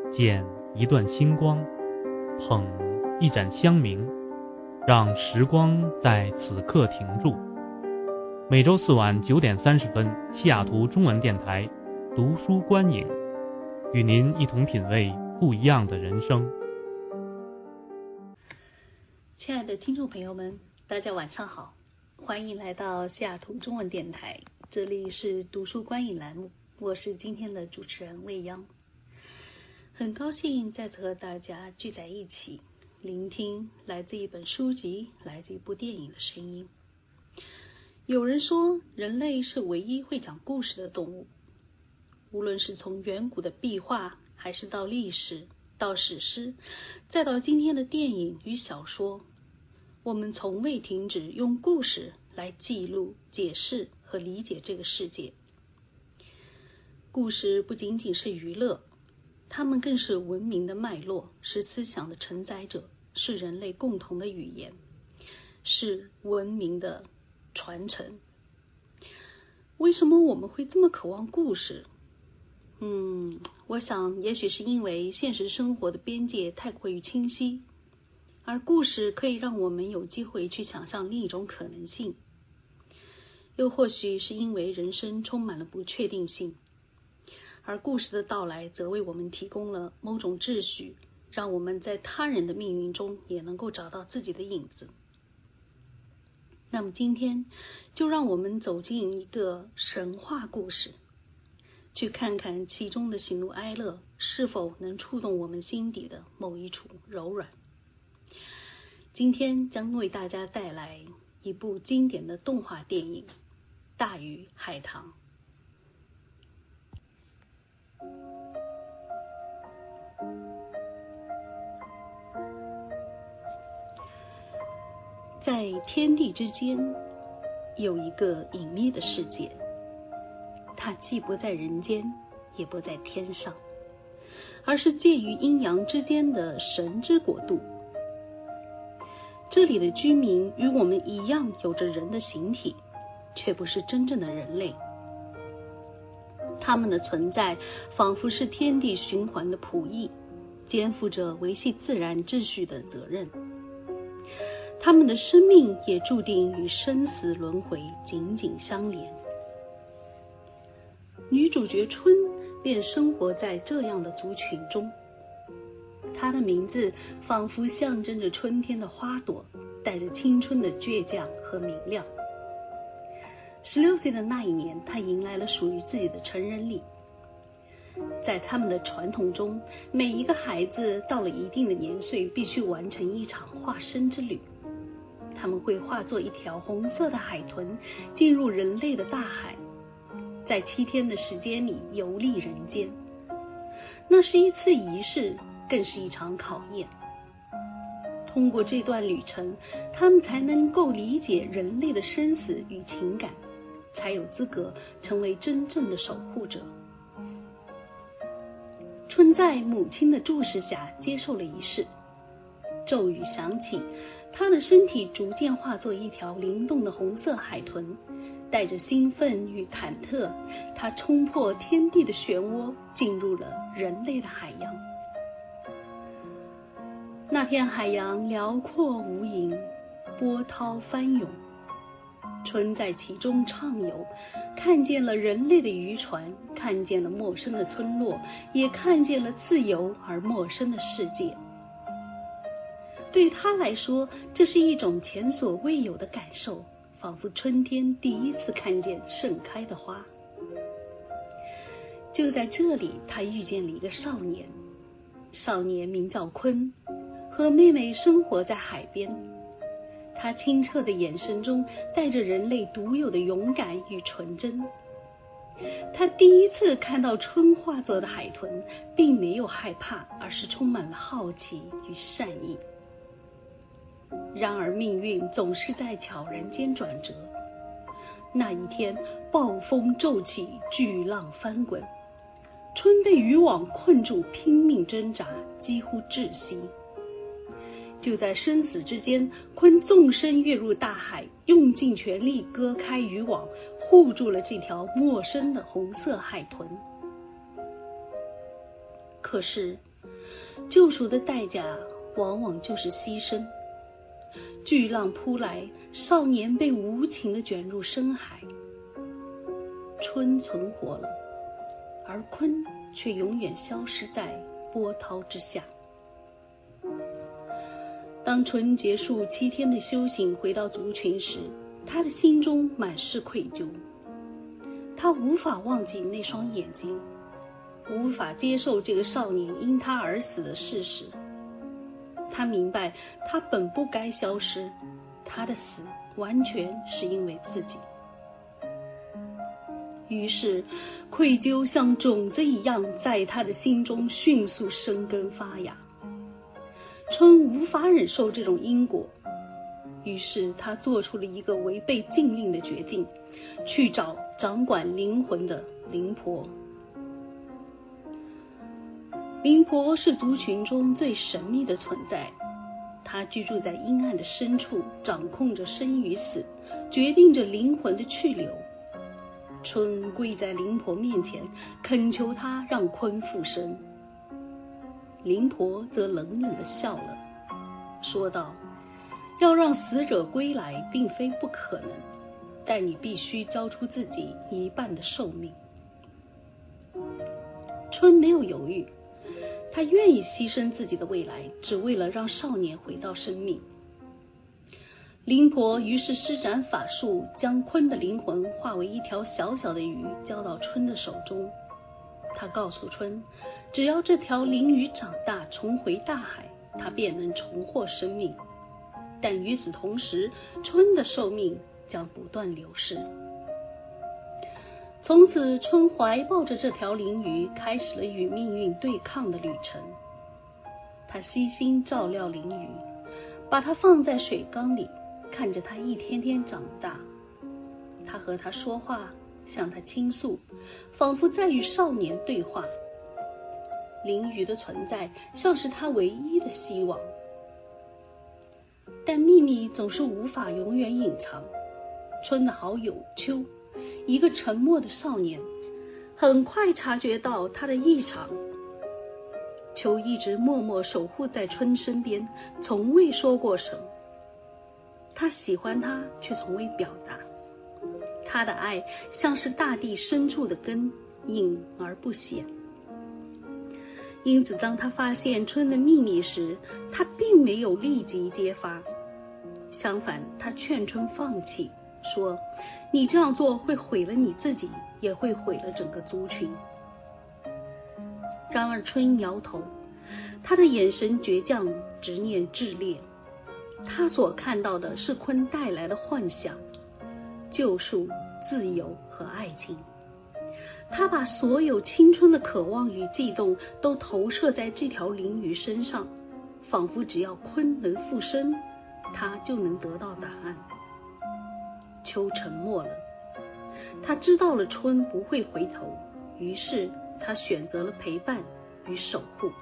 捡一段星光，捧一盏香茗，让时光在此刻停住。每周四晚9点30分，西雅图中文电台读书观影，与您一同品味不一样的人生。 亲爱的听众朋友们，大家晚上好，欢迎来到西雅图中文电台，这里是读书观影栏目，我是今天的主持人魏央。很高兴再次和大家聚在一起，聆听来自一本书籍、来自一部电影的声音。有人说，人类是唯一会讲故事的动物。无论是从远古的壁画，还是到历史，到史诗，再到今天的电影与小说，我们从未停止用故事来记录、解释和理解这个世界。故事不仅仅是娱乐，它们更是文明的脉络，是思想的承载者，是人类共同的语言，是文明的传承。为什么我们会这么渴望故事？我想也许是因为现实生活的边界太过于清晰，而故事可以让我们有机会去想象另一种可能性。又或许是因为人生充满了不确定性，而故事的到来则为我们提供了某种秩序，让我们在他人的命运中也能够找到自己的影子。那么今天就让我们走进一个神话故事，去看看其中的喜怒哀乐是否能触动我们心底的某一处柔软。今天将为大家带来一部经典的动画电影《大鱼海棠》。在天地之间，有一个隐秘的世界，它既不在人间，也不在天上，而是介于阴阳之间的神之国度。这里的居民与我们一样有着人的形体，却不是真正的人类。他们的存在仿佛是天地循环的仆役，肩负着维系自然秩序的责任。他们的生命也注定与生死轮回紧紧相连。女主角春便生活在这样的族群中，她的名字仿佛象征着春天的花朵，带着青春的倔强和明亮。16岁的那一年，她迎来了属于自己的成人礼。在他们的传统中，每一个孩子到了一定的年岁，必须完成一场化身之旅。他们会化作一条红色的海豚，进入人类的大海，在7天的时间里游历人间。那是一次仪式，更是一场考验。通过这段旅程，他们才能够理解人类的生死与情感，才有资格成为真正的守护者。春在母亲的注视下接受了仪式，咒语响起，他的身体逐渐化作一条灵动的红色海豚，带着兴奋与忐忑，他冲破天地的漩涡，进入了人类的海洋。那片海洋辽阔无垠，波涛翻涌，春在其中畅游，看见了人类的渔船，看见了陌生的村落，也看见了自由而陌生的世界。对他来说，这是一种前所未有的感受，仿佛春天第一次看见盛开的花。就在这里，他遇见了一个少年，少年名叫鲲，和妹妹生活在海边。他清澈的眼神中带着人类独有的勇敢与纯真。他第一次看到春化作的海豚，并没有害怕，而是充满了好奇与善意。然而命运总是在悄然间转折。那一天，暴风骤起，巨浪翻滚，春被渔网困住，拼命挣扎，几乎窒息。就在生死之间，鲲纵身跃入大海，用尽全力割开渔网，护住了这条陌生的红色海豚。可是救赎的代价往往就是牺牲。巨浪扑来，少年被无情地卷入深海。春存活了，而鲲却永远消失在波涛之下。当春结束7天的修行，回到族群时，他的心中满是愧疚。他无法忘记那双眼睛，无法接受这个少年因他而死的事实。他明白他本不该消失，他的死完全是因为自己。于是愧疚像种子一样在他的心中迅速生根发芽。春无法忍受这种因果，于是他做出了一个违背禁令的决定，去找掌管灵魂的灵婆。灵婆是族群中最神秘的存在，她居住在阴暗的深处，掌控着生与死，决定着灵魂的去留。春跪在灵婆面前，恳求她让鲲复生。灵婆则冷冷地笑了，说道：要让死者归来并非不可能，但你必须交出自己一半的寿命。春没有犹豫，他愿意牺牲自己的未来，只为了让少年回到生命。灵婆于是施展法术，将鲲的灵魂化为一条小小的鱼，交到春的手中。他告诉春，只要这条灵鱼长大，重回大海，他便能重获生命。但与此同时，春的寿命将不断流逝。从此，春怀抱着这条灵鱼，开始了与命运对抗的旅程。他悉心照料灵鱼，把它放在水缸里，看着它一天天长大。他和它说话，向它倾诉，仿佛在与少年对话。灵鱼的存在像是他唯一的希望。但秘密总是无法永远隐藏。春的好友秋，一个沉默的少年，很快察觉到他的异常。秋一直默默守护在春身边，从未说过什么。他喜欢他，却从未表达。他的爱像是大地深处的根，隐而不显。因此当他发现春的秘密时，他并没有立即揭发，相反，他劝春放弃，说你这样做会毁了你自己，也会毁了整个族群。然而春摇头，他的眼神倔强，执念炽烈。他所看到的是鲲带来的幻想，救赎、自由和爱情。他把所有青春的渴望与悸动都投射在这条灵鱼身上，仿佛只要鲲能复生，他就能得到答案。秋沉默了，他知道了春不会回头，于是他选择了陪伴与守护。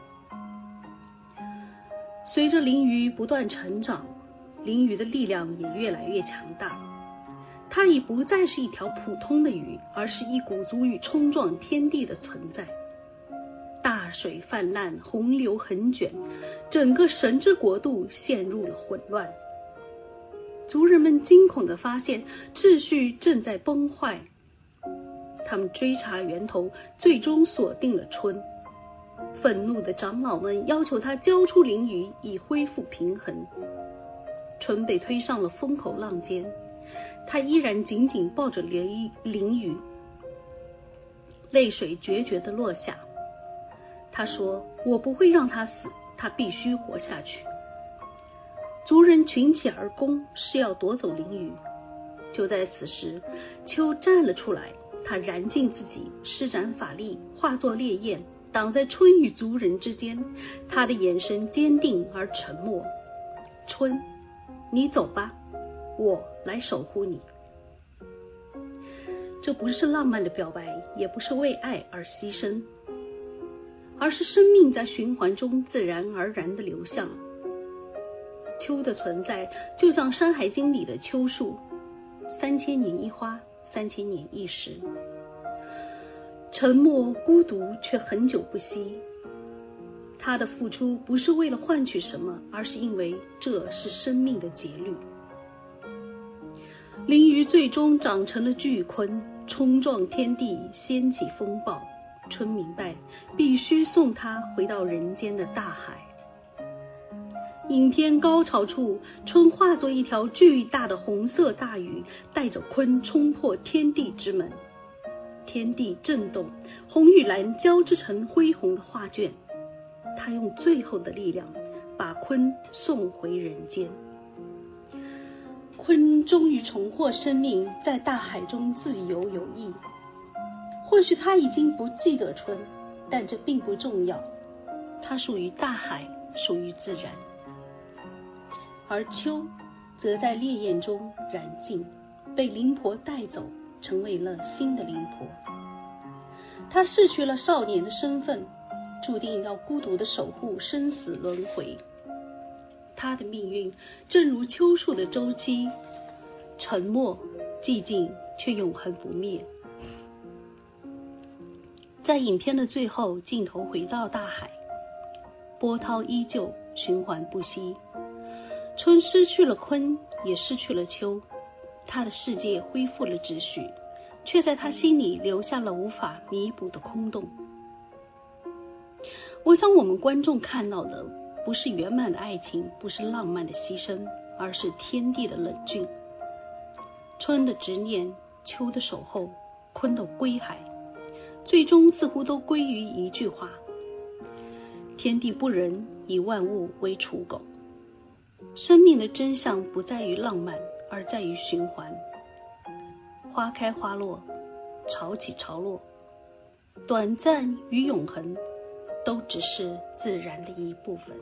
随着灵鱼不断成长，灵鱼的力量也越来越强大。它已不再是一条普通的鱼，而是一股足以冲撞天地的存在。大水泛滥，洪流横卷，整个神之国度陷入了混乱。族人们惊恐地发现秩序正在崩坏。他们追查源头，最终锁定了春。愤怒的长老们要求他交出灵鱼，以恢复平衡。春被推上了风口浪尖，他依然紧紧抱着灵鱼，泪水决绝地落下。他说，我不会让他死，他必须活下去。族人群起而攻，是要夺走灵鱼。就在此时，秋站了出来，他燃尽自己，施展法力，化作烈焰，挡在春与族人之间。他的眼神坚定而沉默。春，你走吧，我来守护你。这不是浪漫的表白，也不是为爱而牺牲，而是生命在循环中自然而然地流向。秋的存在就像《山海经》里的秋树，3000年一花，3000年一时，沉默孤独却很久不息。 他的付出不是为了换取什么，而是因为这是生命的节律。灵鱼最终长成了巨鲲，冲撞天地，掀起风暴。春明白，必须送他回到人间的大海。影片高潮处，春化作一条巨大的红色大鱼，带着鲲冲破天地之门。天地震动，红与蓝交织成恢宏的画卷。他用最后的力量把鲲送回人间。鲲终于重获生命，在大海中自由游弋。或许他已经不记得春，但这并不重要。它属于大海，属于自然。而秋则在烈焰中燃尽，被灵婆带走，成为了新的灵婆。他逝去了少年的身份，注定要孤独地守护生死轮回。他的命运正如秋树的周期，沉默寂静，却永恒不灭。在影片的最后，镜头回到大海，波涛依旧，循环不息。春失去了鲲，也失去了秋，他的世界恢复了秩序，却在他心里留下了无法弥补的空洞。我想我们观众看到的不是圆满的爱情，不是浪漫的牺牲，而是天地的冷峻。春的执念，秋的守候，鲲的归海，最终似乎都归于一句话：天地不仁，以万物为刍狗。生命的真相不在于浪漫，而在于循环。花开花落，潮起潮落，短暂与永恒都只是自然的一部分。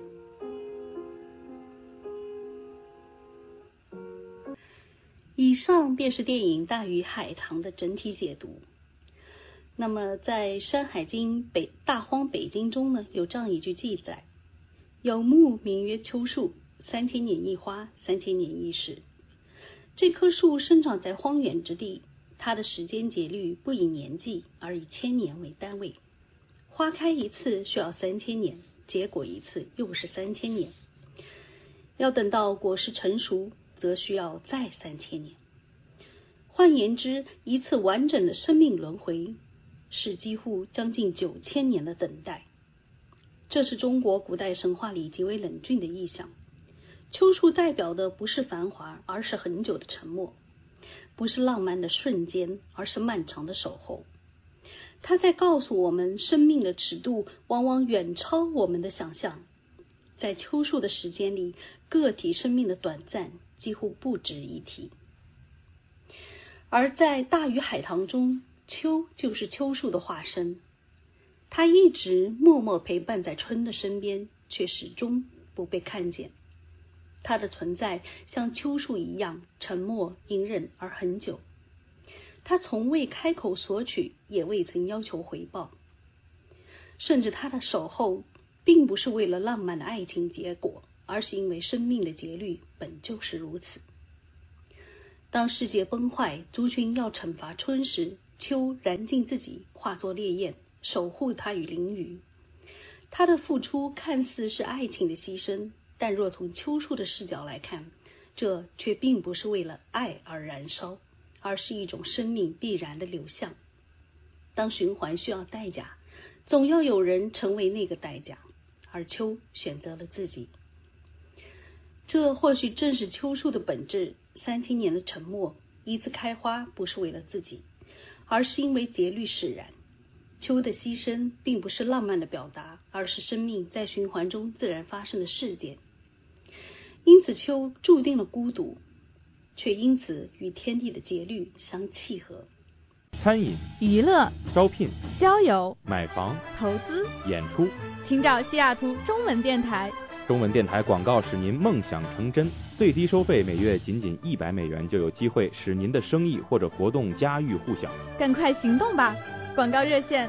以上便是电影《大鱼海棠》的整体解读。那么在《山海经·大荒北经》中呢，有这样一句记载：有木名曰秋树，3000年一花，3000年一世。这棵树生长在荒原之地，它的时间节律不以年纪，而以千年为单位。花开一次需要3000年，结果一次又是3000年。要等到果实成熟，则需要再3000年。换言之，一次完整的生命轮回是几乎将近9000年的等待。这是中国古代神话里极为冷峻的意象。秋树代表的不是繁华，而是很久的沉默；不是浪漫的瞬间，而是漫长的守候。它在告诉我们，生命的尺度往往远超我们的想象。在秋树的时间里，个体生命的短暂几乎不值一提。而在大鱼海棠中，秋就是秋树的化身。它一直默默陪伴在春的身边，却始终不被看见。它的存在像秋树一样沉默隐忍而很久。它从未开口索取，也未曾要求回报。甚至它的守候并不是为了浪漫的爱情结果，而是因为生命的节律本就是如此。当世界崩坏，族群要惩罚春时，秋燃尽自己，化作烈焰，守护它与灵鱼。他的付出看似是爱情的牺牲，但若从秋树的视角来看，这却并不是为了爱而燃烧，而是一种生命必然的流向。当循环需要代价，总要有人成为那个代价，而秋选择了自己。这或许正是秋树的本质，3000年的沉默，一次开花不是为了自己，而是因为节律使然。秋的牺牲并不是浪漫的表达，而是生命在循环中自然发生的事件。因此秋注定了孤独，却因此与天地的节律相契合。 餐饮、 娱乐、 招聘、 交友、 买房、 投资、 演出， 请找西雅图中文电台。 中文电台广告使您梦想成真，最低收费每月仅$100，就有机会使您的生意或者活动家喻户晓。 赶快行动吧！广告热线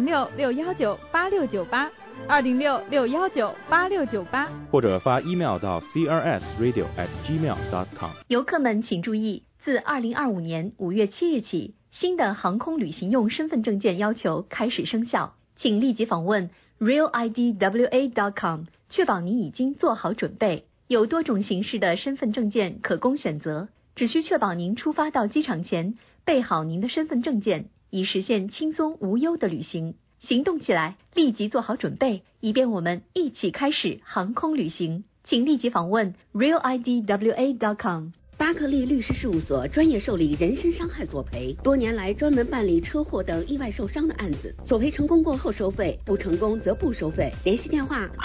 206-619-8698，206-619-8698， 或者发 email 到 crsradio@gmail.com。 游客们请注意，自2025年5月7日起，新的航空旅行用身份证件要求开始生效，请立即访问 realidwa.com， 确保你已经做好准备。有多种形式的身份证件可供选择，只需确保您出发到机场前备好您的身份证件，以实现轻松无忧的旅行。行动起来，立即做好准备，以便我们一起开始航空旅行。请立即访问 realidwa.com。 巴克利律师事务所专业受理人身伤害索赔，多年来专门办理车祸等意外受伤的案子，索赔成功过后收费，不成功则不收费。联系电话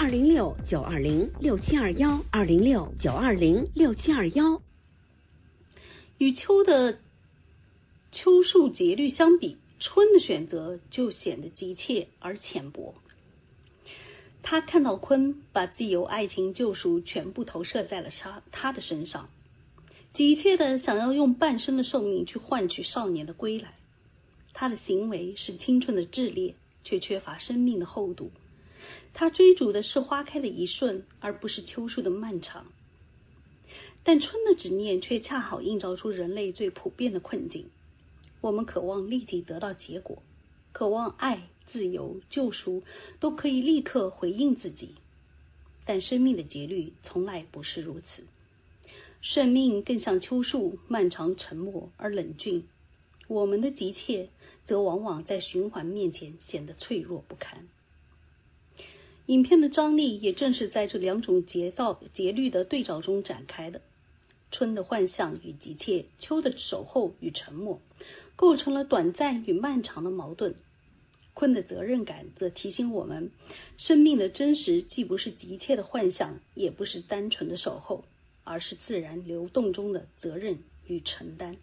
206-920-6721，206-920-6721。 与秋的秋树节律相比，春的选择就显得急切而浅薄。他看到鲲把自由、爱情、救赎全部投射在了他的身上，急切的想要用半生的寿命去换取少年的归来。他的行为是青春的炽烈，却缺乏生命的厚度。他追逐的是花开的一瞬，而不是秋树的漫长。但春的执念却恰好映照出人类最普遍的困境。我们渴望立即得到结果，渴望爱、自由、救赎都可以立刻回应自己，但生命的节律从来不是如此。生命更像秋树，漫长、沉默而冷峻。我们的急切则往往在循环面前显得脆弱不堪。影片的张力也正是在这两种节律的对照中展开的。春的幻象与急切，秋的守候与沉默，构成了短暂与漫长的矛盾。鲲的责任感则提醒我们，生命的真实既不是急切的幻象，也不是单纯的守候，而是自然流动中的责任与承担。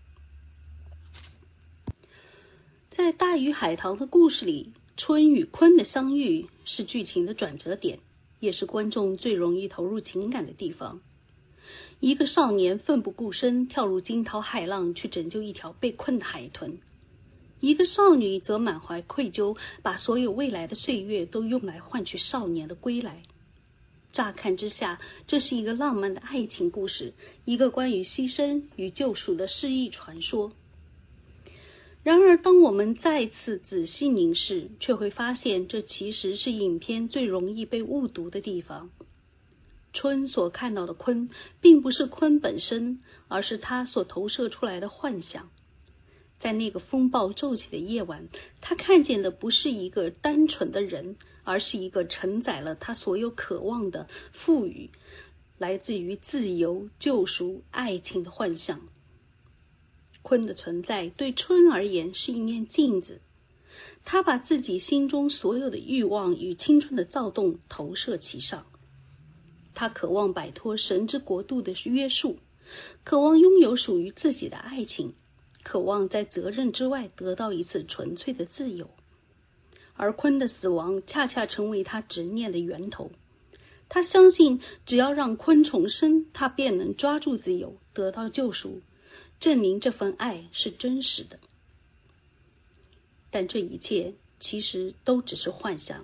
在大鱼海棠的故事里，春与鲲的相遇是剧情的转折点，也是观众最容易投入情感的地方。一个少年奋不顾身跳入惊涛骇浪，去拯救一条被困的海豚；一个少女则满怀愧疚，把所有未来的岁月都用来换取少年的归来。乍看之下，这是一个浪漫的爱情故事，一个关于牺牲与救赎的诗意传说。然而，当我们再次仔细凝视，却会发现这其实是影片最容易被误读的地方。春所看到的鲲，并不是鲲本身，而是他所投射出来的幻想。在那个风暴骤起的夜晚，他看见的不是一个单纯的人，而是一个承载了他所有渴望的赋予，来自于自由、救赎、爱情的幻象。鲲的存在对春而言是一面镜子，他把自己心中所有的欲望与青春的躁动投射其上。他渴望摆脱神之国度的约束，渴望拥有属于自己的爱情，渴望在责任之外得到一次纯粹的自由。而鲲的死亡恰恰成为他执念的源头。他相信只要让鲲重生，他便能抓住自由，得到救赎，证明这份爱是真实的。但这一切其实都只是幻想。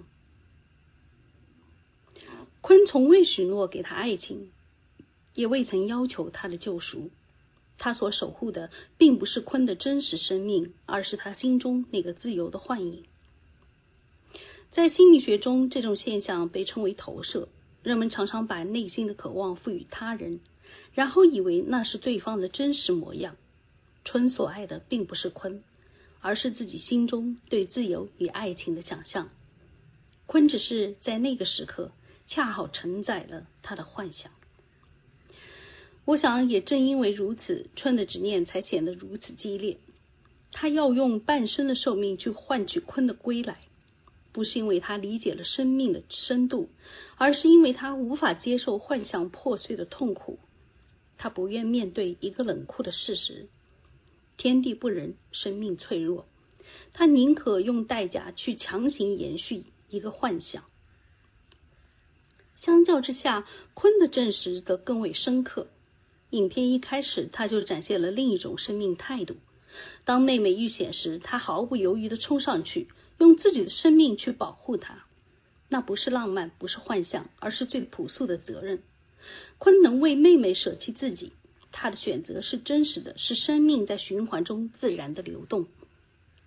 鲲从未许诺给他爱情，也未曾要求他的救赎。他所守护的并不是鲲的真实生命，而是他心中那个自由的幻影。在心理学中，这种现象被称为投射。人们常常把内心的渴望赋予他人，然后以为那是对方的真实模样。春所爱的并不是鲲，而是自己心中对自由与爱情的想象。鲲只是在那个时刻恰好承载了他的幻想。我想也正因为如此，春的执念才显得如此激烈。他要用半生的寿命去换取鲲的归来，不是因为他理解了生命的深度，而是因为他无法接受幻想破碎的痛苦。他不愿面对一个冷酷的事实：天地不仁，生命脆弱。他宁可用代价去强行延续一个幻想。相较之下，鲲的证实则更为深刻。影片一开始，他就展现了另一种生命态度。当妹妹遇险时，他毫不犹豫地冲上去，用自己的生命去保护她。那不是浪漫，不是幻想，而是最朴素的责任。鲲能为妹妹舍弃自己，他的选择是真实的，是生命在循环中自然的流动。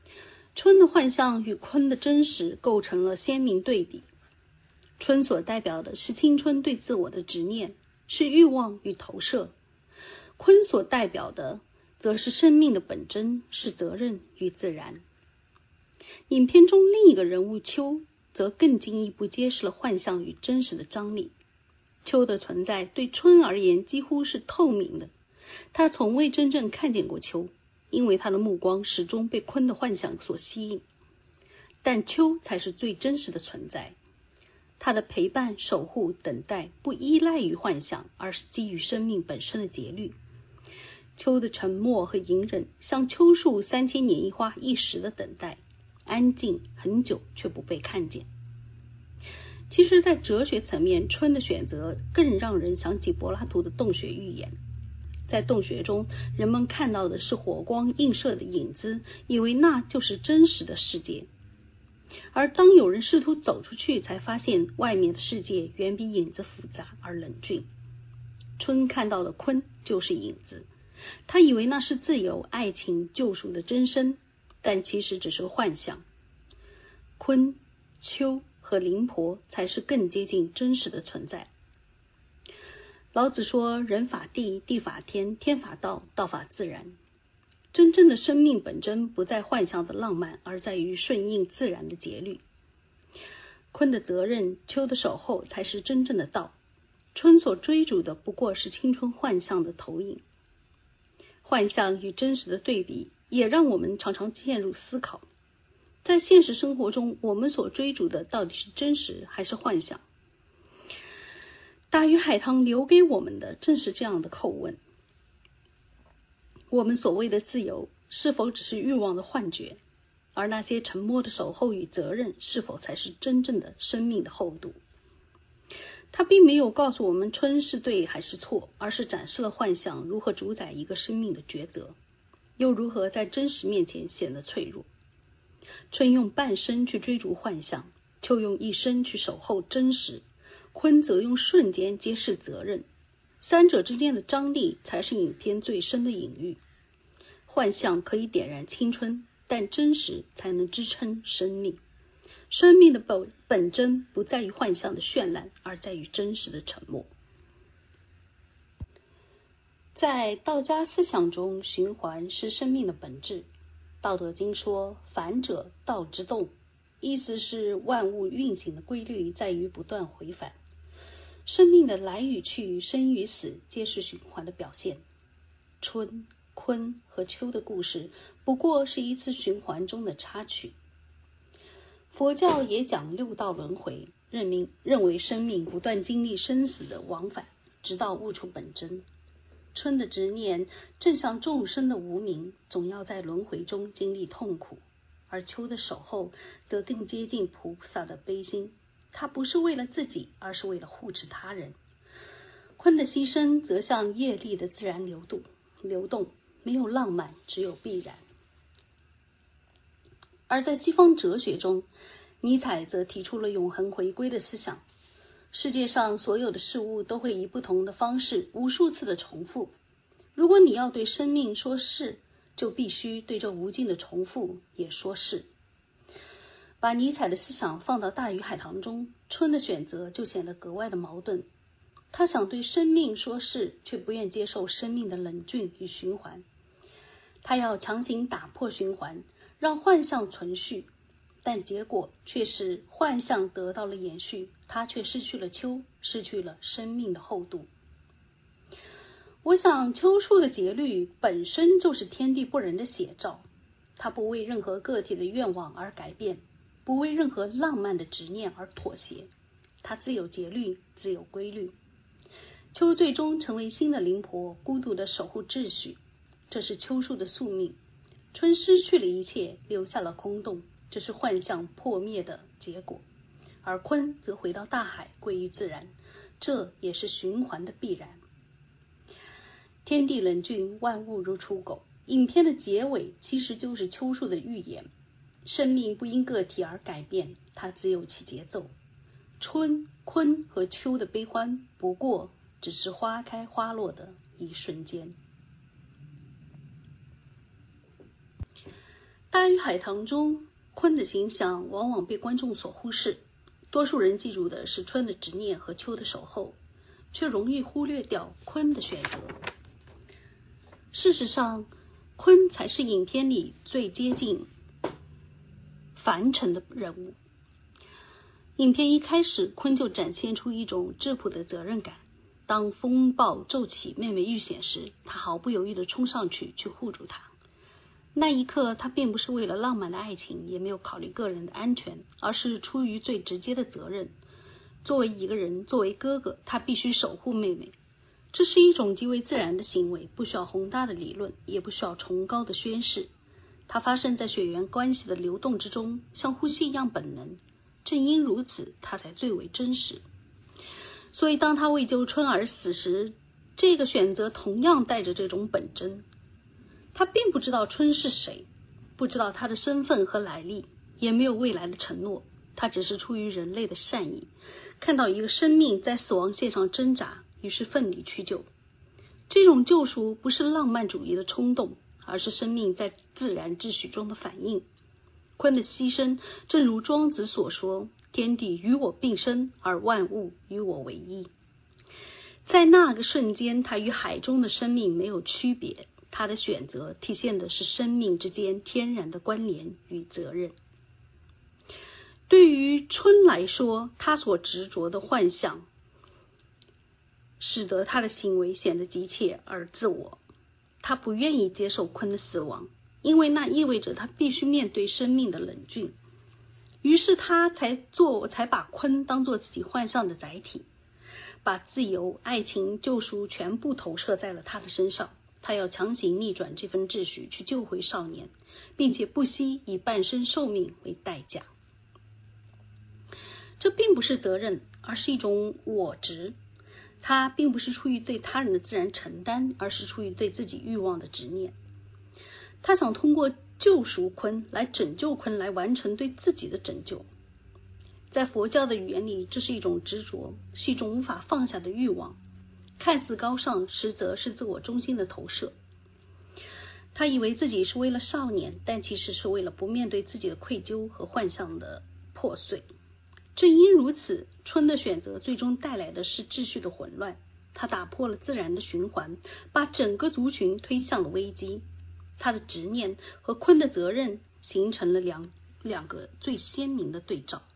春的幻象与鲲的真实构成了鲜明对比。春所代表的是青春对自我的执念，是欲望与投射；鲲所代表的则是生命的本真，是责任与自然。影片中另一个人物秋，则更进一步揭示了幻象与真实的张力。秋的存在对春而言几乎是透明的，他从未真正看见过秋，因为他的目光始终被鲲的幻象所吸引。但秋才是最真实的存在，他的陪伴、守护、等待不依赖于幻象，而是基于生命本身的节律。秋的沉默和隐忍，像秋树3000年一花一时的等待，安静很久却不被看见。其实在哲学层面，春的选择更让人想起柏拉图的洞穴寓言。在洞穴中，人们看到的是火光映射的影子，以为那就是真实的世界。而当有人试图走出去，才发现外面的世界远比影子复杂而冷峻。春看到的鲲就是影子，他以为那是自由、爱情、救赎的真身，但其实只是幻象。鲲、秋和灵婆才是更接近真实的存在。老子说，人法地，地法天，天法道，道法自然。真正的生命本真不在幻象的浪漫，而在于顺应自然的节律。鲲的责任，秋的守候才是真正的道。春所追逐的不过是青春幻象的投影。幻象与真实的对比，也让我们常常陷入思考。在现实生活中，我们所追逐的到底是真实还是幻想？大鱼海棠留给我们的正是这样的叩问。我们所谓的自由，是否只是欲望的幻觉？而那些沉默的守候与责任，是否才是真正的生命的厚度？他并没有告诉我们春是对还是错，而是展示了幻象如何主宰一个生命的抉择，又如何在真实面前显得脆弱。春用半生去追逐幻象，秋用一生去守候真实，鲲则用瞬间揭示责任。三者之间的张力才是影片最深的隐喻。幻象可以点燃青春，但真实才能支撑生命。生命的本真不在于幻象的绚烂，而在于真实的沉默。在道家思想中，循环是生命的本质。道德经说，反者道之动，意思是万物运行的规律在于不断回返。生命的来与去，生与死，皆是循环的表现。春、鲲和秋的故事，不过是一次循环中的插曲。佛教也讲六道轮回，认为生命不断经历生死的往返，直到悟出本真。春的执念正像众生的无明，总要在轮回中经历痛苦；而秋的守候则更接近菩萨的悲心，他不是为了自己，而是为了护持他人。鲲的牺牲则像业力的自然流动，没有浪漫，只有必然。而在西方哲学中，尼采则提出了永恒回归的思想。世界上所有的事物都会以不同的方式无数次的重复。如果你要对生命说是，就必须对这无尽的重复也说是。把尼采的思想放到大鱼海棠中，春的选择就显得格外的矛盾。他想对生命说是，却不愿接受生命的冷峻与循环。他要强行打破循环，让幻象存续，但结果却是幻象得到了延续，他却失去了秋，失去了生命的厚度。我想秋树的节律本身就是天地不仁的写照，它不为任何个体的愿望而改变，不为任何浪漫的执念而妥协，它自有节律，自有规律。秋最终成为新的灵婆，孤独地守护秩序，这是秋树的宿命。春失去了一切，留下了空洞，这是幻象破灭的结果。而鲲则回到大海，归于自然，这也是循环的必然。天地冷峻，万物如刍狗。影片的结尾其实就是秋树的预言，生命不因个体而改变，它自有其节奏。春、鲲和秋的悲欢，不过只是花开花落的一瞬间。 大鱼海棠中，鲲的形象往往被观众所忽视，多数人记住的是春的执念和秋的守候，却容易忽略掉鲲的选择。事实上，鲲才是影片里最接近凡尘的人物。影片一开始，鲲就展现出一种质朴的责任感。当风暴骤起，妹妹遇险时，他毫不犹豫地冲上去护住她。那一刻，他并不是为了浪漫的爱情，也没有考虑个人的安全，而是出于最直接的责任。作为一个人，作为哥哥，他必须守护妹妹。这是一种极为自然的行为，不需要宏大的理论，也不需要崇高的宣誓。它发生在血缘关系的流动之中，像呼吸一样本能。正因如此，它才最为真实。所以当他为救春而死时，这个选择同样带着这种本真。他并不知道春是谁，不知道他的身份和来历，也没有未来的承诺。他只是出于人类的善意，看到一个生命在死亡线上挣扎，于是奋力去救。这种救赎不是浪漫主义的冲动，而是生命在自然秩序中的反应。鲲的牺牲正如庄子所说，天地与我并生，而万物与我为一。在那个瞬间，他与海中的生命没有区别，他的选择体现的是生命之间天然的关联与责任。对于春来说，他所执着的幻象使得他的行为显得急切而自我。他不愿意接受鲲的死亡，因为那意味着他必须面对生命的冷峻。于是他才把鲲当作自己幻象的载体，把自由、爱情、救赎全部投射在了他的身上。他要强行逆转这份秩序，去救回少年，并且不惜以半生寿命为代价。这并不是责任，而是一种我执。他并不是出于对他人的自然承担，而是出于对自己欲望的执念。他想通过救赎鲲来拯救鲲，来完成对自己的拯救。在佛教的语言里，这是一种执着，是一种无法放下的欲望，看似高尚，实则是自我中心的投射。他以为自己是为了少年，但其实是为了不面对自己的愧疚和幻象的破碎。正因如此，春的选择最终带来的是秩序的混乱。他打破了自然的循环，把整个族群推向了危机。他的执念和鲲的责任形成了两个最鲜明的对照。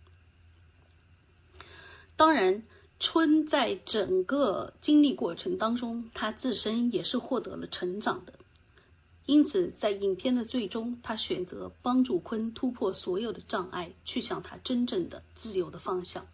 当然，春在整个经历过程当中，他自身也是获得了成长的。因此，在影片的最终，他选择帮助鲲突破所有的障碍，去向他真正的自由的方向。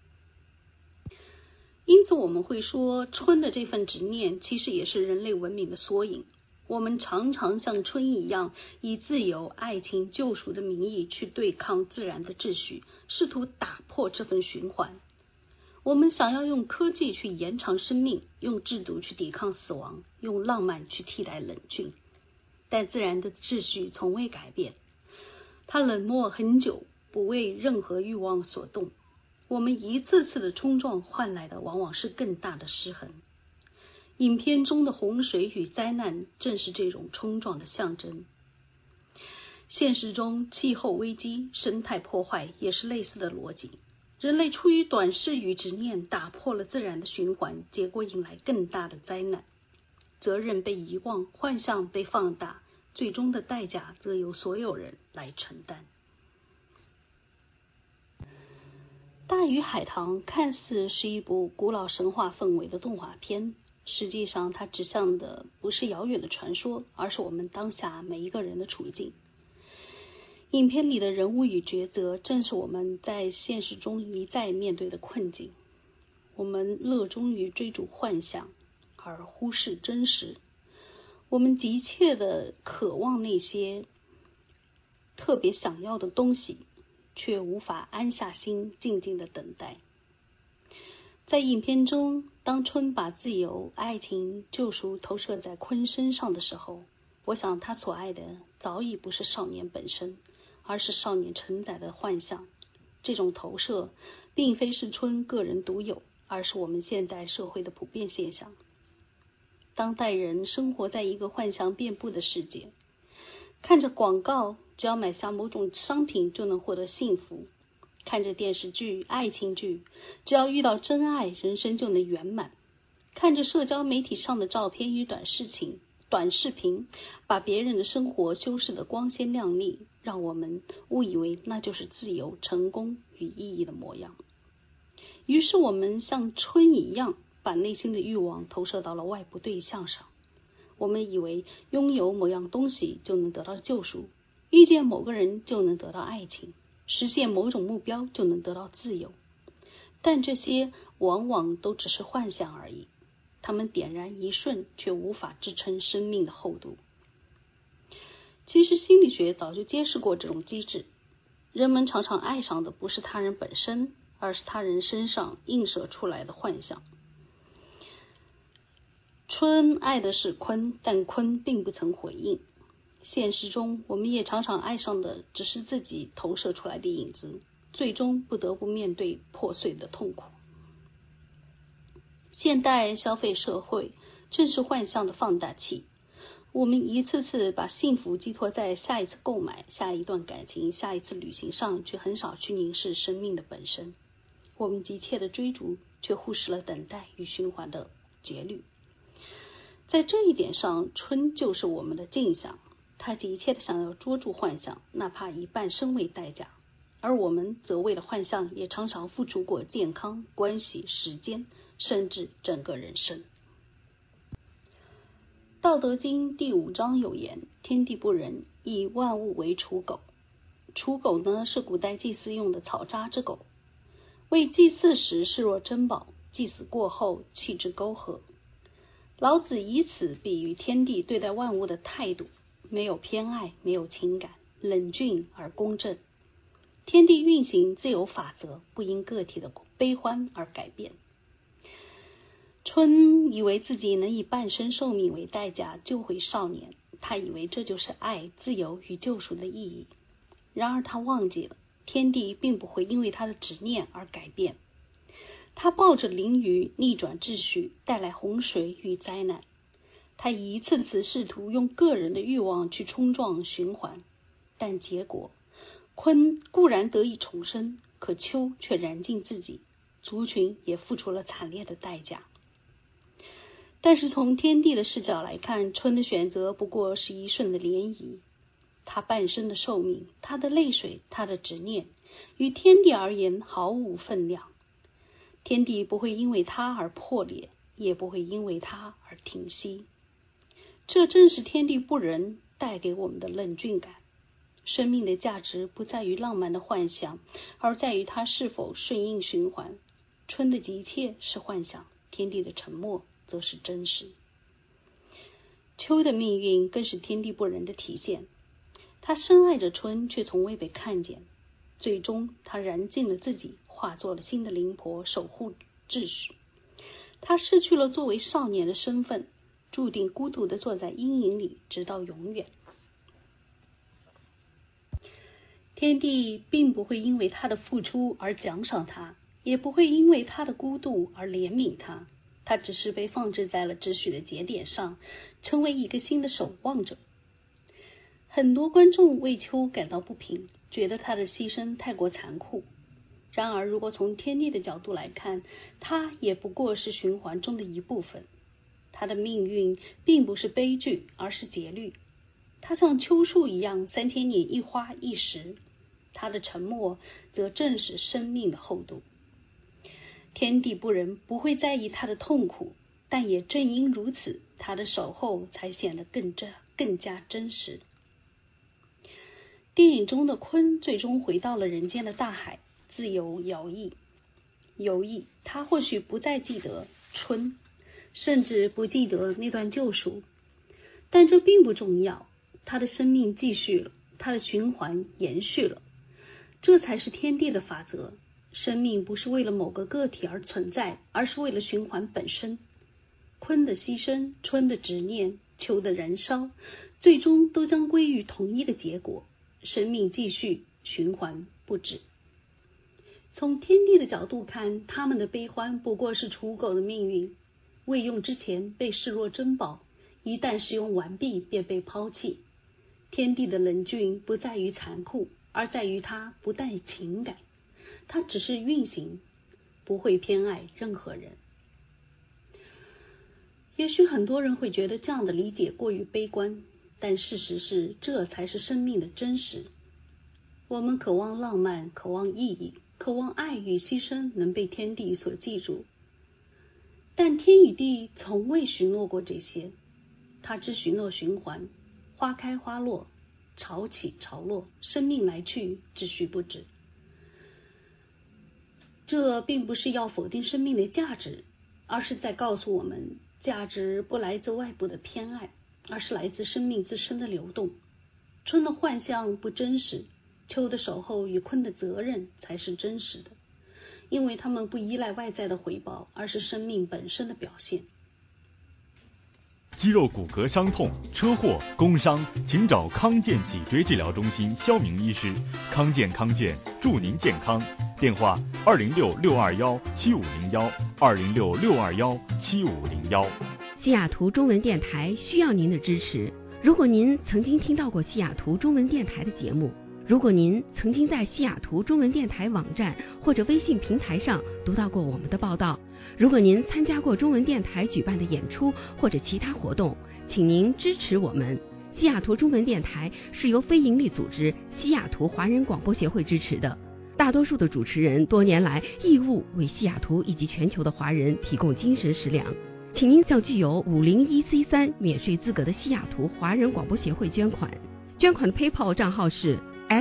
因此，我们会说，春的这份执念其实也是人类文明的缩影。我们常常像春一样，以自由、爱情、救赎的名义去对抗自然的秩序，试图打破这份循环。我们想要用科技去延长生命，用制度去抵抗死亡，用浪漫去替代冷峻。但自然的秩序从未改变，它冷漠很久，不为任何欲望所动。我们一次次的冲撞换来的往往是更大的失衡。影片中的洪水与灾难正是这种冲撞的象征。现实中，气候危机、生态破坏也是类似的逻辑。人类出于短视与执念，打破了自然的循环，结果引来更大的灾难。责任被遗忘，幻象被放大，最终的代价则由所有人来承担。大鱼海棠看似是一部古老神话氛围的动画片，实际上它指向的不是遥远的传说，而是我们当下每一个人的处境。影片里的人物与抉择，正是我们在现实中一再面对的困境。我们热衷于追逐幻象，而忽视真实。我们急切地渴望那些特别想要的东西，却无法安下心静静地等待。在影片中，当春把自由、爱情、救赎投射在鲲身上的时候，我想他所爱的早已不是少年本身，而是少年承载的幻象。这种投射并非是春个人独有，而是我们现代社会的普遍现象。当代人生活在一个幻象遍布的世界， 看着广告，只要买下某种商品就能获得幸福；看着电视剧、爱情剧，只要遇到真爱，人生就能圆满；看着社交媒体上的照片与短视频，把别人的生活修饰得光鲜亮丽，让我们误以为那就是自由、成功与意义的模样。于是我们像春一样，把内心的欲望投射到了外部对象上。我们以为拥有某样东西就能得到救赎，遇见某个人就能得到爱情，实现某种目标就能得到自由。但这些往往都只是幻想而已，它们点燃一瞬，却无法支撑生命的厚度。其实心理学早就揭示过这种机制，人们常常爱上的不是他人本身，而是他人身上映射出来的幻想。春爱的是鲲，但鲲并不曾回应。现实中，我们也常常爱上的只是自己投射出来的影子，最终不得不面对破碎的痛苦。现代消费社会正是幻象的放大器，我们一次次把幸福寄托在下一次购买、下一段感情、下一次旅行上，却很少去凝视生命的本身。我们急切的追逐，却忽视了等待与循环的节律。在这一点上，春就是我们的镜像，他急切的想要捉住幻象，哪怕以半生为代价。而我们则为了幻象，也常常付出过健康、关系、时间，甚至整个人生。道德经第5章有言：天地不仁，以万物为刍狗。刍狗呢，是古代祭祀用的草扎之狗，为祭祀时视若珍宝，祭祀过后弃之沟壑。老子以此比喻天地对待万物的态度，没有偏爱，没有情感，冷峻而公正。天地运行自有法则，不因个体的悲欢而改变。春以为自己能以半生寿命为代价救回少年，他以为这就是爱、自由与救赎的意义。然而他忘记了，天地并不会因为他的执念而改变。他抱着凌云逆转秩序，带来洪水与灾难。他一次次试图用个人的欲望去冲撞循环，但结果，鲲固然得以重生，可丘却燃尽自己，族群也付出了惨烈的代价。但是从天地的视角来看，春的选择不过是一瞬的涟漪。他半生的寿命，他的泪水，他的执念，于天地而言毫无分量。天地不会因为他而破裂，也不会因为他而停息。这正是天地不仁带给我们的冷峻感。生命的价值不在于浪漫的幻想，而在于它是否顺应循环。春的急切是幻想，天地的沉默则是真实。秋的命运更是天地不仁的体现。他深爱着春，却从未被看见。最终他燃尽了自己，化作了新的灵婆，守护秩序。他失去了作为少年的身份，注定孤独地坐在阴影里，直到永远。天地并不会因为他的付出而奖赏他，也不会因为他的孤独而怜悯他。他只是被放置在了秩序的节点上，成为一个新的守望者。很多观众为秋感到不平，觉得他的牺牲太过残酷。然而，如果从天地的角度来看，他也不过是循环中的一部分。他的命运并不是悲剧，而是节律。他像秋树一样，3000年一花一实。他的沉默则正是生命的厚度。天地不仁不会在意他的痛苦，但也正因如此，他的守候才显得更加真实。电影中的鲲最终回到了人间的大海，自由摇曳。他或许不再记得春，甚至不记得那段救赎，但这并不重要。他的生命继续了，他的循环延续了。这才是天地的法则。生命不是为了某个个体而存在，而是为了循环本身。鲲的牺牲，春的执念，秋的燃烧，最终都将归于同一个结果：生命继续，循环不止。从天地的角度看，他们的悲欢不过是刍狗的命运。未用之前被视若珍宝，一旦使用完毕便被抛弃。 天地的冷峻不在于残酷，而在于它不带情感，它只是运行，不会偏爱任何人。也许很多人会觉得这样的理解过于悲观，但事实是，这才是生命的真实。我们渴望浪漫，渴望意义，渴望爱与牺牲能被天地所记住，但天与地从未许诺过这些，它只许诺循环，花开花落，潮起潮落，生命来去，只需不止。这并不是要否定生命的价值，而是在告诉我们，价值不来自外部的偏爱，而是来自生命自身的流动。春的幻象不真实，秋的守候与鲲的责任才是真实的，因为它们不依赖外在的回报，而是生命本身的表现。 肌肉骨骼伤痛、车祸、工伤，请找康健脊椎治疗中心肖明医师。康健，祝您健康。电话206-621-7501，206-621-7501。 西雅图中文电台需要您的支持。如果您曾经听到过西雅图中文电台的节目，如果您曾经在西雅图中文电台网站或者微信平台上读到过我们的报道，如果您参加过中文电台举办的演出或者其他活动，请您支持我们。西雅图中文电台是由非营利组织西雅图华人广播协会支持的，大多数的主持人多年来义务为西雅图以及全球的华人提供精神食粮。请您向具有501C3免税资格的西雅图华人广播协会捐款。捐款的 PayPal 账号是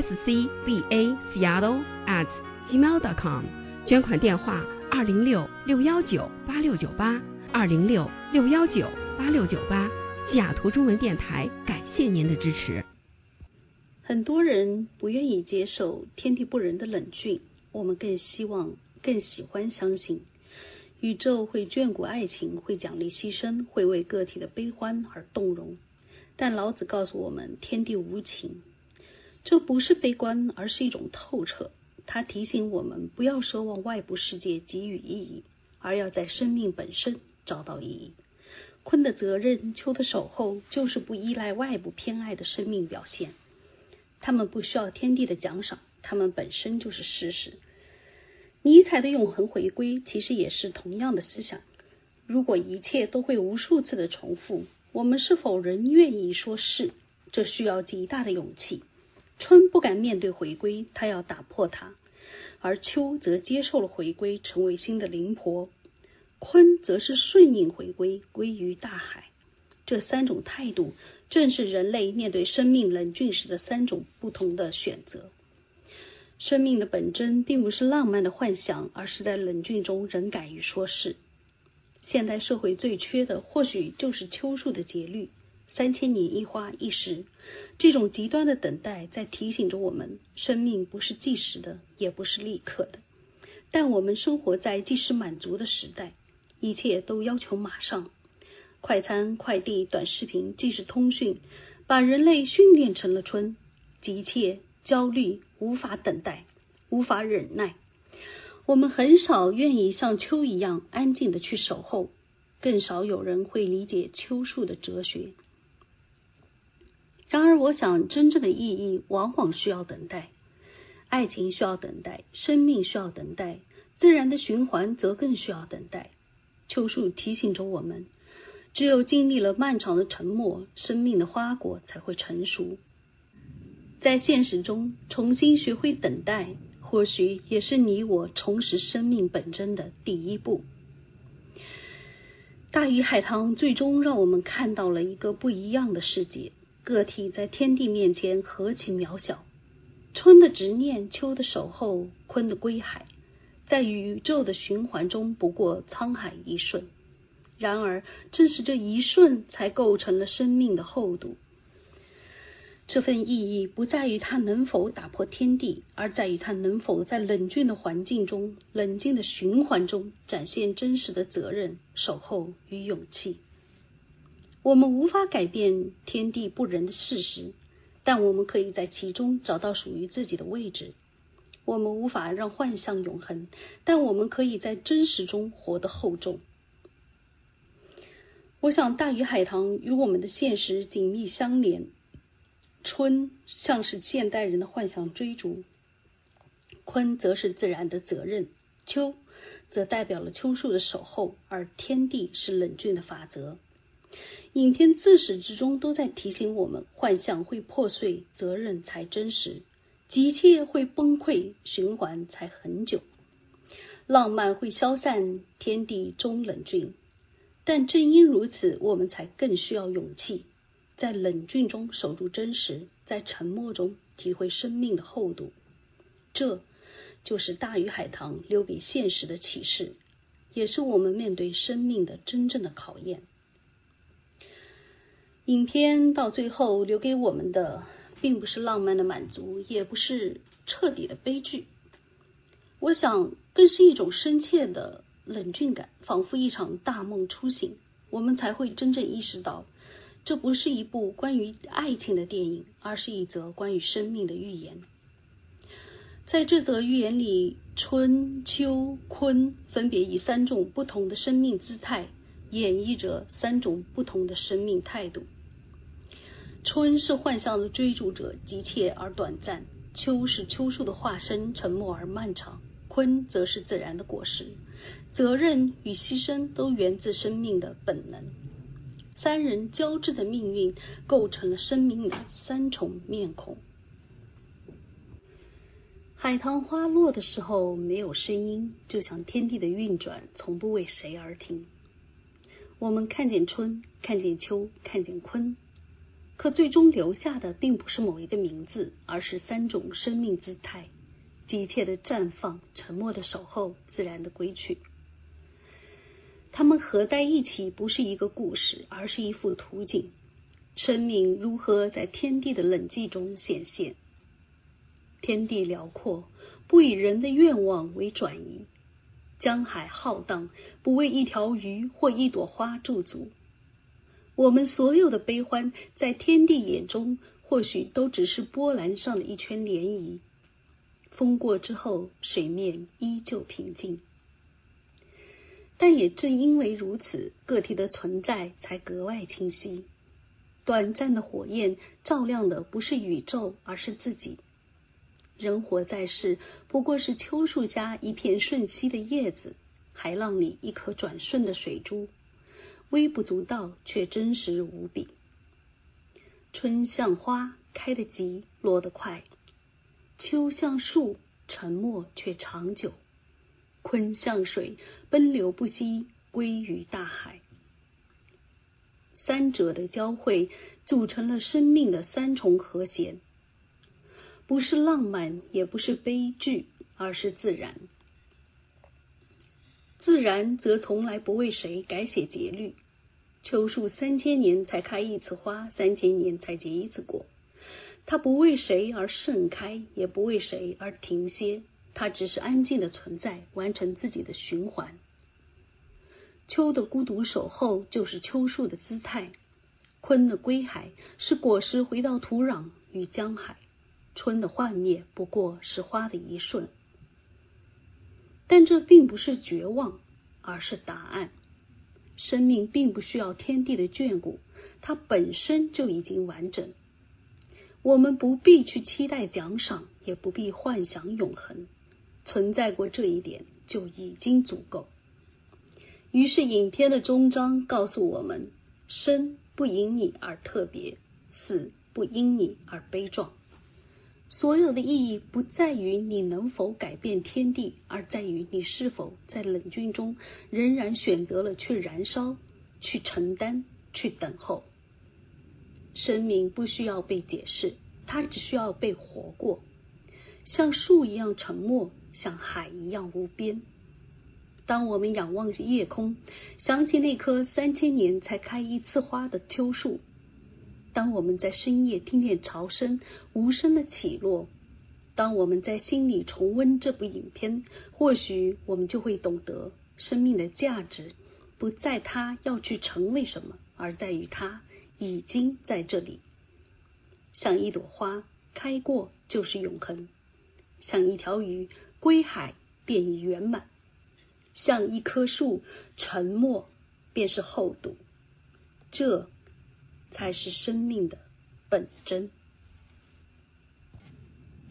scbaseattle@gmail.com， 捐款电话206-619-8698 206-619-8698。西雅图中文电台感谢您的支持。 很多人不愿意接受天地不仁的冷峻，我们更喜欢相信宇宙会眷顾爱情，会奖励牺牲，会为个体的悲欢而动容。但老子告诉我们，天地无情，这不是悲观，而是一种透彻。他提醒我们不要奢望外部世界给予意义，而要在生命本身找到意义。鲲的责任，秋的守候，就是不依赖外部偏爱的生命表现。他们不需要天地的奖赏，他们本身就是事实。尼采的永恒回归其实也是同样的思想。如果一切都会无数次的重复，我们是否仍愿意说是？这需要极大的勇气。春不敢面对回归，他要打破它，而秋则接受了回归，成为新的灵婆。鲲则是顺应回归，归于大海。这三种态度，正是人类面对生命冷峻时的三种不同的选择。生命的本真并不是浪漫的幻想，而是在冷峻中仍敢于说是。现代社会最缺的，或许就是秋树的节律，3000年一花一世。这种极端的等待，在提醒着我们，生命不是即时的，也不是立刻的。但我们生活在即时满足的时代，一切都要求马上。快餐、快递、短视频、即时通讯，把人类训练成了春，急切、焦虑，无法等待，无法忍耐。我们很少愿意像秋一样安静地去守候，更少有人会理解秋树的哲学。然而我想，真正的意义往往需要等待。爱情需要等待，生命需要等待，自然的循环则更需要等待。秋树提醒着我们，只有经历了漫长的沉默，生命的花果才会成熟。在现实中重新学会等待，或许也是你我重拾生命本真的第一步。大鱼海棠最终让我们看到了一个不一样的世界，个体在天地面前何其渺小。春的执念，秋的守候，鲲的归海，在宇宙的循环中不过沧海一瞬。然而正是这一瞬，才构成了生命的厚度。这份意义不在于它能否打破天地，而在于它能否在冷峻的环境中、冷静的循环中展现真实的责任、守候与勇气。我们无法改变天地不仁的事实，但我们可以在其中找到属于自己的位置。我们无法让幻象永恒，但我们可以在真实中活得厚重。我想大鱼海棠与我们的现实紧密相连。 春像是现代人的幻想追逐，坤则是自然的责任，秋则代表了秋树的守候，而天地是冷峻的法则。影片自始至终都在提醒我们，幻象会破碎，责任才真实；急切会崩溃，循环才很久；浪漫会消散，天地终冷峻。但正因如此，我们才更需要勇气，在冷峻中守住真实，在沉默中体会生命的厚度。这就是大鱼海棠留给现实的启示，也是我们面对生命的真正的考验。影片到最后留给我们的并不是浪漫的满足，也不是彻底的悲剧，我想更是一种深切的冷峻感，仿佛一场大梦初醒，我们才会真正意识到，这不是一部关于爱情的电影，而是一则关于生命的寓言。在这则寓言里，春、秋、坤分别以3种不同的生命姿态演绎着3种不同的生命态度。春是幻象的追逐者，急切而短暂；秋是秋树的化身，沉默而漫长；坤则是自然的果实，责任与牺牲都源自生命的本能。3人交织的命运构成了生命的3重面孔。海棠花落的时候没有声音，就像天地的运转从不为谁而停。我们看见春，看见秋，看见坤，可最终留下的并不是某一个名字，而是3种生命姿态，急切的绽放，沉默的守候，自然的归去。它们合在一起不是一个故事，而是一幅图景，生命如何在天地的冷寂中显现。天地辽阔，不以人的愿望为转移；江海浩荡，不为一条鱼或一朵花驻足。我们所有的悲欢，在天地眼中，或许都只是波澜上的一圈涟漪。风过之后，水面依旧平静。但也正因为如此，个体的存在才格外清晰。短暂的火焰照亮的不是宇宙，而是自己。人活在世，不过是秋树下一片瞬息的叶子，海浪里一颗转瞬的水珠，微不足道，却真实无比。春像花，开得急，落得快；秋像树，沉默却长久；坤像水，奔流不息，归于大海。3者的交汇，组成了生命的3重和谐。不是浪漫，也不是悲剧，而是自然。自然则从来不为谁改写节律。秋树3000年才开一次花，3000年才结一次果。它不为谁而盛开，也不为谁而停歇，它只是安静的存在，完成自己的循环。秋的孤独守候就是秋树的姿态，坤的归海是果实回到土壤与江海，春的幻灭不过是花的一瞬。但这并不是绝望，而是答案。生命并不需要天地的眷顾，它本身就已经完整。我们不必去期待奖赏，也不必幻想永恒，存在过这一点就已经足够。于是影片的终章告诉我们，生不因你而特别，死不因你而悲壮。所有的意义不在于你能否改变天地，而在于你是否在冷峻中仍然选择了去燃烧，去承担，去等候。生命不需要被解释，它只需要被活过，像树一样沉默，像海一样无边。当我们仰望夜空，想起那棵3000年才开一次花的秋树，当我们在深夜听见潮声无声的起落，当我们在心里重温这部影片，或许我们就会懂得，生命的价值不在它要去成为什么，而在于它已经在这里。像一朵花，开过就是永恒；像一条鱼，归海便已圆满；像一棵树，沉默便是厚度。这才是生命的本真。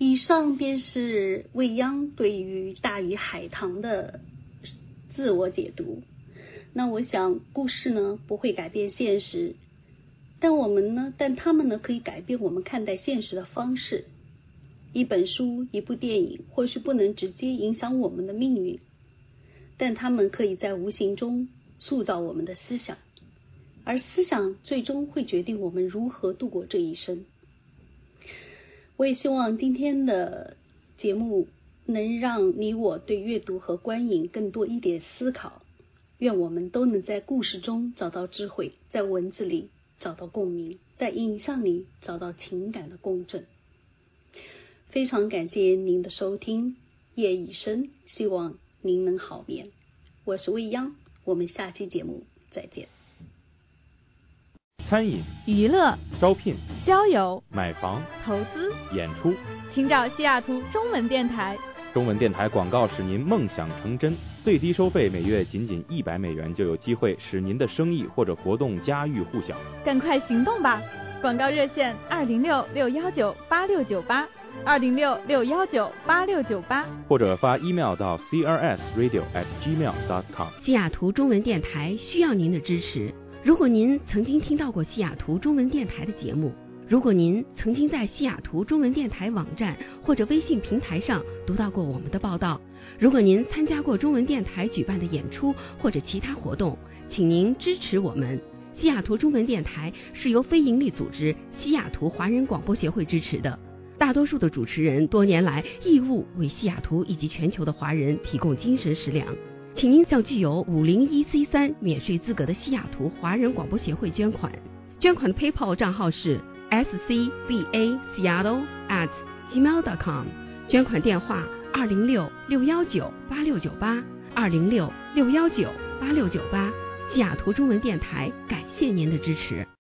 以上便是未央对于大鱼海棠的自我解读。那我想故事呢不会改变现实，但他们呢可以改变我们看待现实的方式。一本书、一部电影或许不能直接影响我们的命运，但他们可以在无形中塑造我们的思想，而思想最终会决定我们如何度过这一生。我也希望今天的节目能让你我对阅读和观影更多一点思考，愿我们都能在故事中找到智慧，在文字里找到共鸣，在影像里找到情感的共振。非常感谢您的收听，夜已深，希望您能好眠。我是未央，我们下期节目再见。 餐饮、 娱乐、 招聘、 交友、 买房、 投资、 演出， 请找西雅图中文电台。 中文电台广告使您梦想成真，最低收费每月仅$100就有机会使您的生意或者活动家喻户晓。 赶快行动吧！广告热线206-619-8698，206-619-8698， 或者发 email 到 crsradio@gmail.com。 西雅图中文电台需要您的支持。如果您曾经听到过西雅图中文电台的节目，如果您曾经在西雅图中文电台网站或者微信平台上读到过我们的报道，如果您参加过中文电台举办的演出或者其他活动，请您支持我们。西雅图中文电台是由非营利组织西雅图华人广播协会支持的，大多数的主持人多年来义务为西雅图以及全球的华人提供精神食粮。请您向具有501C3免税资格的西雅图华人广播协会捐款，捐款的 PayPal 账号是scbaseattle@gmail.com， 捐款电话206-619-8698， 206-619-8698。西雅图中文电台感谢您的支持。